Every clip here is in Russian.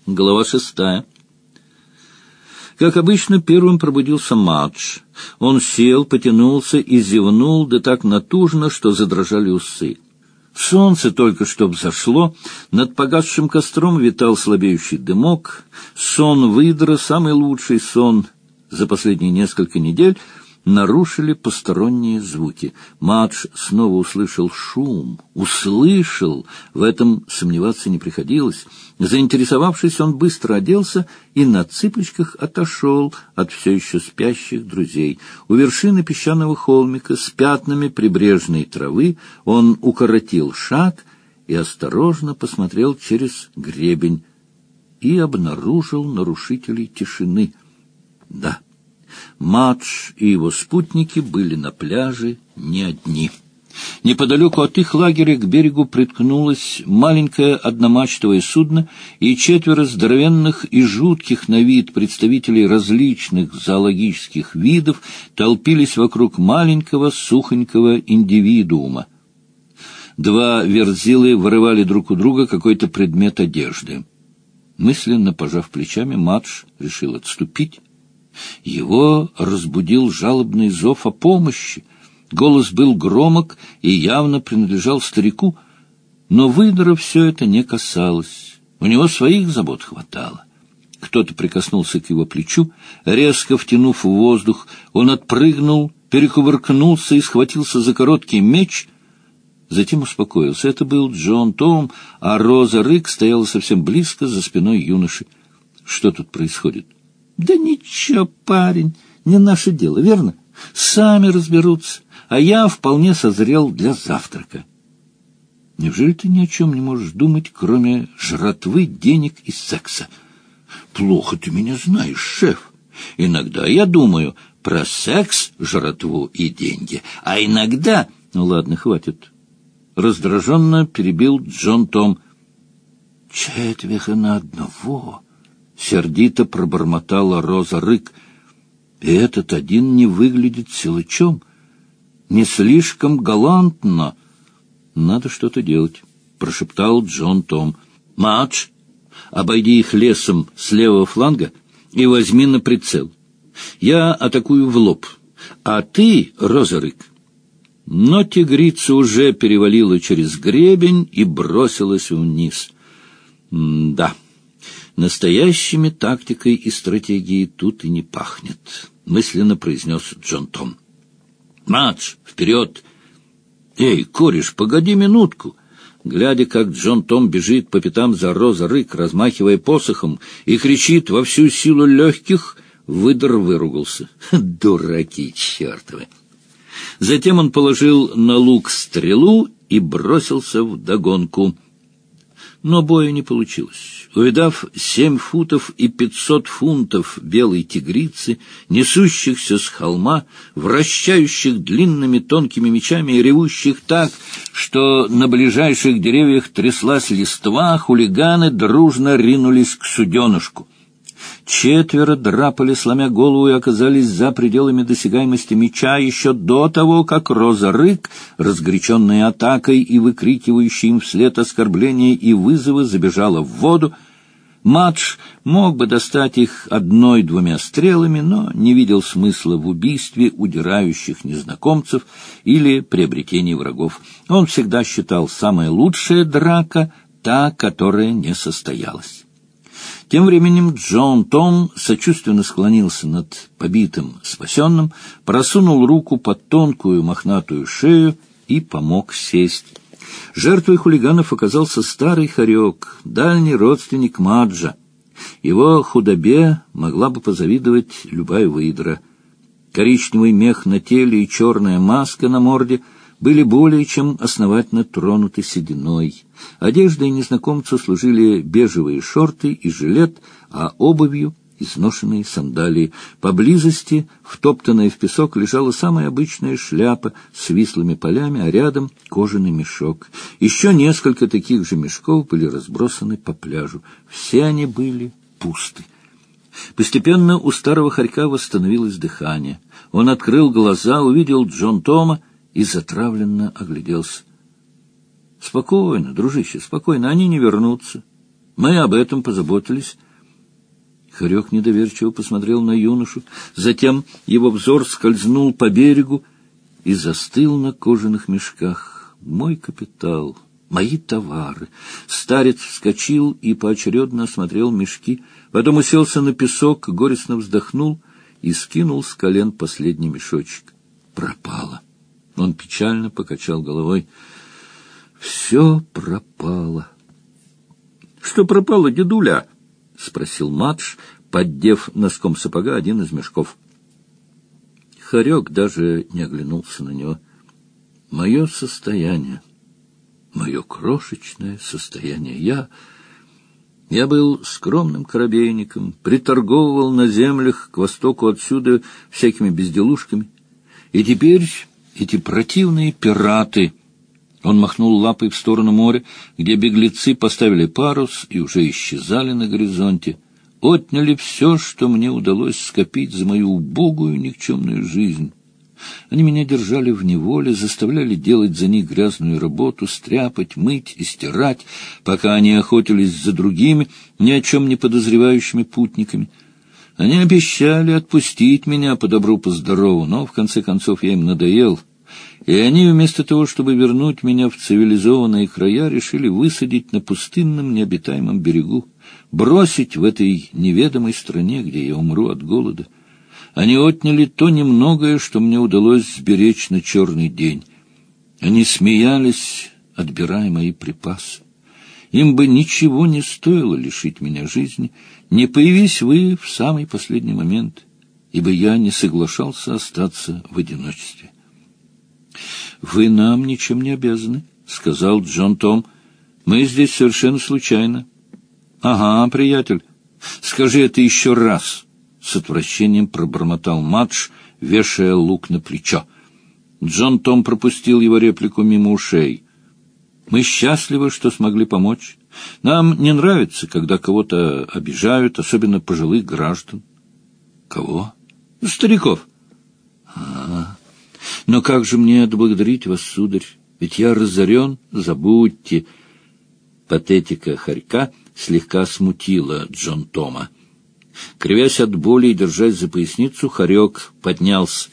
Глава 6. Как обычно, первым пробудился Мадж. Он сел, потянулся и зевнул, да так натужно, что задрожали усы. Солнце только что взошло, над погасшим костром витал слабеющий дымок. Сон выдра, самый лучший сон за последние несколько недель, нарушили посторонние звуки. Мадж снова услышал шум. Услышал, в этом сомневаться не приходилось. Заинтересовавшись, он быстро оделся и на цыпочках отошел от все еще спящих друзей. У вершины песчаного холмика с пятнами прибрежной травы он укоротил шаг и осторожно посмотрел через гребень и обнаружил нарушителей тишины. Да, Мадж и его спутники были на пляже не одни. Неподалеку от их лагеря к берегу приткнулось маленькое одномачтовое судно, и 4 здоровенных и жутких на вид представителей различных зоологических видов толпились вокруг маленького сухонького индивидуума. 2 верзилы вырывали друг у друга какой-то предмет одежды. Мысленно пожав плечами, Мадж решил отступить. Его разбудил жалобный зов о помощи. Голос был громок и явно принадлежал старику, но выдра все это не касалось. У него своих забот хватало. Кто-то прикоснулся к его плечу, резко втянув в воздух, он отпрыгнул, перекувыркнулся и схватился за короткий меч, затем успокоился. Это был Джон Том, а Роза Рык стояла совсем близко за спиной юноши. Что тут происходит? Да ничего, парень, не наше дело, верно? Сами разберутся, а я вполне созрел для завтрака. Неужели ты ни о чем не можешь думать, кроме жратвы, денег и секса? Плохо ты меня знаешь, шеф. Иногда я думаю про секс, жратву и деньги, а иногда... Ну ладно, хватит. Раздраженно перебил Джон Том. 4 на 1. Сердито пробормотала Роза Рык. И этот один не выглядит силачом. Не слишком галантно. Надо что-то делать, прошептал Джон Том. Мадж, обойди их лесом с левого фланга и возьми на прицел. Я атакую в лоб, а ты, Роза Рык. Но тигрица уже перевалила через гребень и бросилась вниз. Да. Настоящими тактикой и стратегией тут и не пахнет, мысленно произнес Джон Том. Мадж, вперед! Эй, кореш, погоди минутку! Глядя, как Джон Том бежит по пятам за Роза Рык, размахивая посохом, и кричит во всю силу легких, выдр выругался. Дураки чертовы! Затем он положил на лук стрелу и бросился вдогонку. Но боя не получилось. Увидав 7 футов и 500 фунтов белой тигрицы, несущихся с холма, вращающих длинными тонкими мечами и ревущих так, что на ближайших деревьях тряслась листва, хулиганы дружно ринулись к суденышку. 4 драпали, сломя голову, и оказались за пределами досягаемости меча еще до того, как Роза Рык, разгоряченная атакой и выкрикивающая им вслед оскорбления и вызовы, забежала в воду. Мадж мог бы достать их 1-2 стрелами, но не видел смысла в убийстве удирающих незнакомцев или приобретении врагов. Он всегда считал, самая лучшая драка — та, которая не состоялась. Тем временем Джон Том сочувственно склонился над побитым спасенным, просунул руку под тонкую мохнатую шею и помог сесть. Жертвой хулиганов оказался старый хорек, дальний родственник Маджа. Его худобе могла бы позавидовать любая выдра. Коричневый мех на теле и черная маска на морде были более чем основательно тронуты сединой. Одеждой незнакомцу служили бежевые шорты и жилет, а обувью — изношенные сандалии. Поблизости, втоптанная в песок, лежала самая обычная шляпа с вислыми полями, а рядом — кожаный мешок. Еще несколько таких же мешков были разбросаны по пляжу. Все они были пусты. Постепенно у старого хорька восстановилось дыхание. Он открыл глаза, увидел Джон Тома и затравленно огляделся. — Спокойно, дружище, спокойно, они не вернутся. Мы об этом позаботились». Хорек недоверчиво посмотрел на юношу, затем его взор скользнул по берегу и застыл на кожаных мешках. «Мой капитал, мои товары». Старец вскочил и поочередно осмотрел мешки, потом уселся на песок, горестно вздохнул и скинул с колен последний мешочек. Пропало. Он печально покачал головой. «Все пропало». «Что пропало, дедуля?» — спросил Мадж, поддев носком сапога один из мешков. Хорек даже не оглянулся на него. «Мое состояние, мое крошечное состояние. Я был скромным корабейником, приторговывал на землях к востоку отсюда всякими безделушками. И теперь эти противные пираты...» Он махнул лапой в сторону моря, где беглецы поставили парус и уже исчезали на горизонте. Отняли все, что мне удалось скопить за мою убогую никчемную жизнь. Они меня держали в неволе, заставляли делать за них грязную работу, стряпать, мыть и стирать, пока они охотились за другими, ни о чем не подозревающими путниками. Они обещали отпустить меня по добру, по здорову, но в конце концов я им надоел. И они, вместо того, чтобы вернуть меня в цивилизованные края, решили высадить на пустынном необитаемом берегу, бросить в этой неведомой стране, где я умру от голода. Они отняли то немногое, что мне удалось сберечь на черный день. Они смеялись, отбирая мои припасы. Им бы ничего не стоило лишить меня жизни, не появись вы в самый последний момент, ибо я не соглашался остаться в одиночестве. «Вы нам ничем не обязаны», — сказал Джон Том. «Мы здесь совершенно случайно». «Ага, приятель, скажи это еще раз», — с отвращением пробормотал Мадж, вешая лук на плечо. Джон Том пропустил его реплику мимо ушей. «Мы счастливы, что смогли помочь. Нам не нравится, когда кого-то обижают, особенно пожилых граждан». «Кого?» «Стариков». «А-а-а. Но как же мне отблагодарить вас, сударь? Ведь я разорен, забудьте». Патетика хорька слегка смутила Джон Тома. Кривясь от боли и держась за поясницу, хорек поднялся.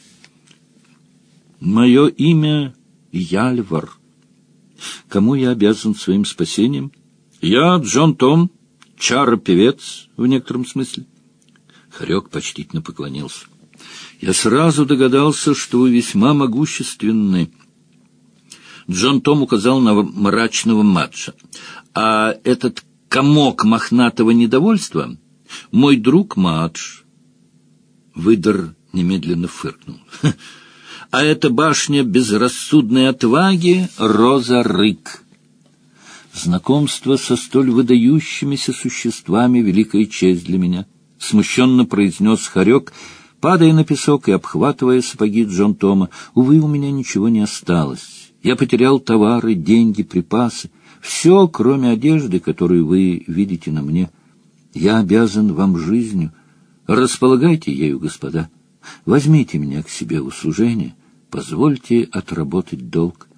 «Мое имя Яльвар. Кому я обязан своим спасением? Я Джон Том, чар-певец в некотором смысле». Хорек почтительно поклонился. «Я сразу догадался, что вы весьма могущественны». Джон Том указал на мрачного Маджа. «А этот комок мохнатого недовольства — мой друг Мадж». Выдор немедленно фыркнул. «А эта башня безрассудной отваги — Роза Рык». «Знакомство со столь выдающимися существами — великая честь для меня», — смущенно произнес хорек, падая на песок и обхватывая сапоги Джон Тома. «Увы, у меня ничего не осталось. Я потерял товары, деньги, припасы. Все, кроме одежды, которую вы видите на мне. Я обязан вам жизнью. Располагайте ею, господа. Возьмите меня к себе в услужение. Позвольте отработать долг.